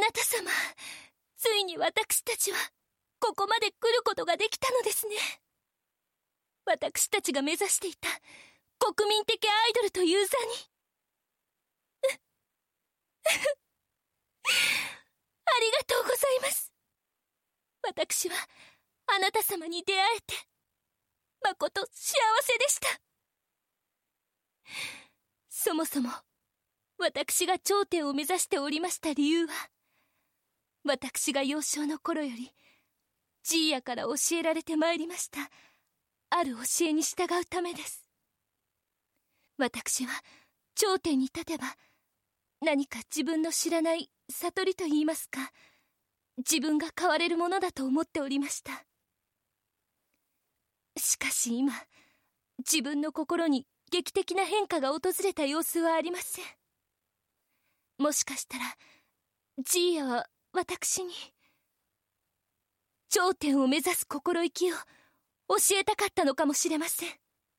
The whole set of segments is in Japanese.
なた様、ついに私たちはここまで来ることができたのですね。私たちが目指していた国民的アイドルという座に。ありがとうございます。私はあなた様に出会えてまこと幸せでした。そもそも私が頂点を目指しておりました理由は、私が幼少の頃よりジーヤから教えられてまいりましたある教えに従うためです。私は頂点に立てば何か自分の知らない悟りといいますか、自分が変われるものだと思っておりました。しかし今、自分の心に劇的な変化が訪れた様子はありません。もしかしたらジーヤは私に頂点を目指す心意気を教えたかったのかもしれません。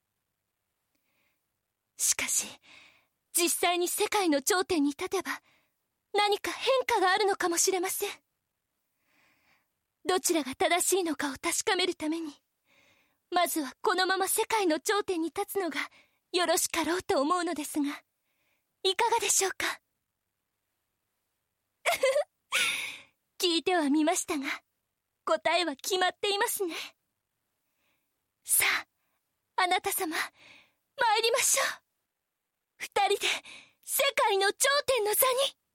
しかし実際に世界の頂点に立てば何か変化があるのかもしれません。どちらが正しいのかを確かめるために、まずはこのまま世界の頂点に立つのがよろしかろうと思うのですが、いかがでしょうか。聞いてはみましたが、答えは決まっていますね。さあ、あなた様、参りましょう。二人で世界の頂点の座に。